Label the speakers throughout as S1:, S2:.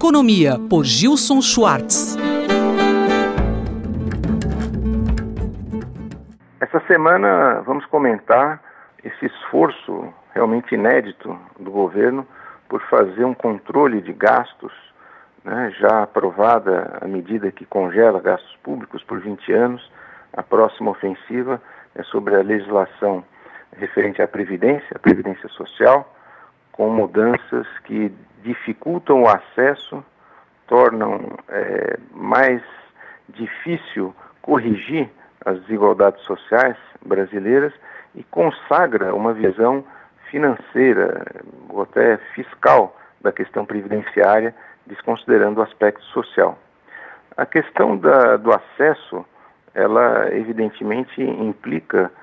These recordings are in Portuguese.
S1: Economia, por Gilson Schwartz.
S2: Essa semana vamos comentar esse esforço realmente inédito do governo por fazer um controle de gastos, já aprovada a medida que congela gastos públicos por 20 anos. A próxima ofensiva é sobre a legislação referente à Previdência Social, com mudanças que dificultam o acesso, tornam mais difícil corrigir as desigualdades sociais brasileiras e consagra uma visão financeira ou até fiscal da questão previdenciária, desconsiderando o aspecto social. A questão do acesso, ela evidentemente implica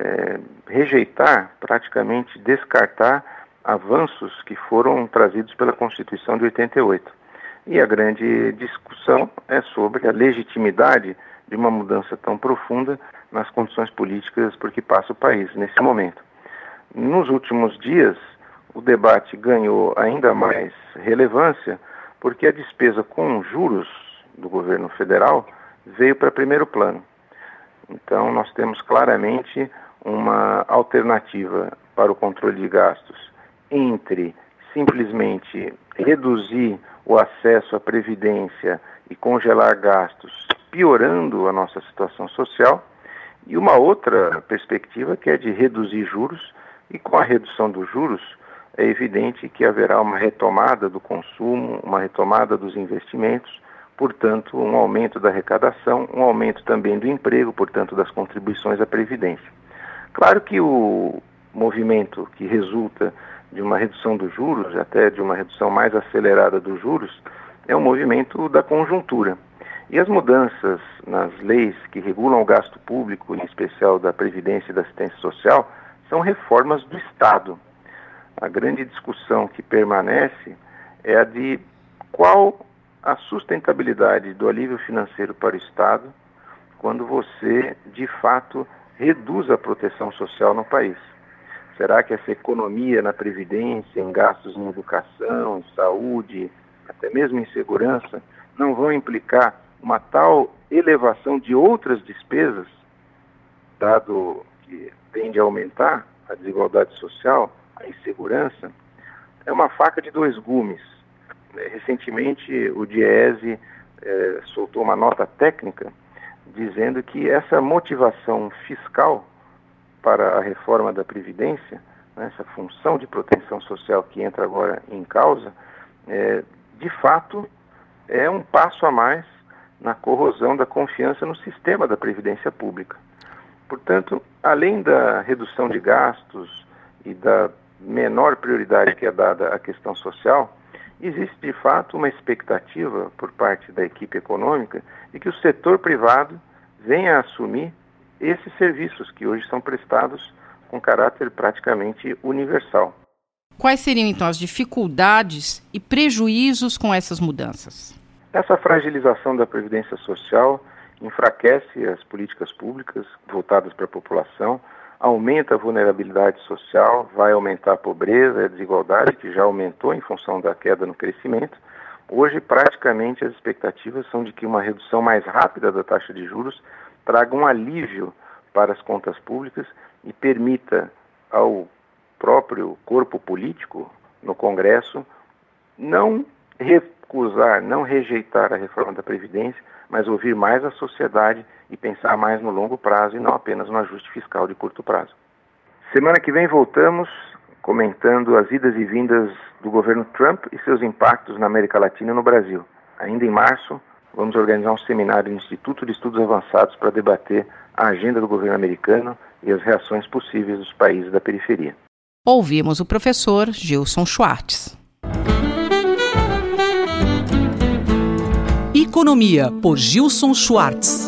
S2: rejeitar, praticamente descartar avanços que foram trazidos pela Constituição de 88. E a grande discussão é sobre a legitimidade de uma mudança tão profunda nas condições políticas por que passa o país nesse momento. Nos últimos dias, o debate ganhou ainda mais relevância porque a despesa com juros do governo federal veio para primeiro plano. Então, nós temos claramente uma alternativa para o controle de gastos entre simplesmente reduzir o acesso à previdência e congelar gastos, piorando a nossa situação social, e uma outra perspectiva que é de reduzir juros, e com a redução dos juros é evidente que haverá uma retomada do consumo, uma retomada dos investimentos, portanto um aumento da arrecadação, um aumento também do emprego, portanto das contribuições à Previdência. Claro que o movimento que resulta de uma redução dos juros, até de uma redução mais acelerada dos juros, é um movimento da conjuntura. E as mudanças nas leis que regulam o gasto público, em especial da Previdência e da Assistência Social, são reformas do Estado. A grande discussão que permanece é a de qual a sustentabilidade do alívio financeiro para o Estado quando você, de fato, reduz a proteção social no país. Será que essa economia na Previdência, em gastos em educação, em saúde, até mesmo em segurança, não vão implicar uma tal elevação de outras despesas, dado que tende a aumentar a desigualdade social, a insegurança? É uma faca de dois gumes. Recentemente, o DIEESE soltou uma nota técnica dizendo que essa motivação fiscal para a reforma da Previdência, essa função de proteção social que entra agora em causa, de fato, é um passo a mais na corrosão da confiança no sistema da Previdência Pública. Portanto, além da redução de gastos e da menor prioridade que é dada à questão social, existe de fato uma expectativa por parte da equipe econômica de que o setor privado venha a assumir esses serviços que hoje são prestados com caráter praticamente universal.
S1: Quais seriam então as dificuldades e prejuízos com essas mudanças?
S2: Essa fragilização da Previdência Social enfraquece as políticas públicas voltadas para a população, aumenta a vulnerabilidade social, vai aumentar a pobreza e a desigualdade, que já aumentou em função da queda no crescimento. Hoje, praticamente, as expectativas são de que uma redução mais rápida da taxa de juros traga um alívio para as contas públicas e permita ao próprio corpo político no Congresso não recusar, não rejeitar a reforma da Previdência, mas ouvir mais a sociedade e pensar mais no longo prazo e não apenas no ajuste fiscal de curto prazo. Semana que vem voltamos comentando as idas e vindas do governo Trump e seus impactos na América Latina e no Brasil. Ainda em março, vamos organizar um seminário no Instituto de Estudos Avançados para debater a agenda do governo americano e as reações possíveis dos países da periferia.
S1: Ouvimos o professor Gilson Schwartz. Economia, por Gilson Schwartz.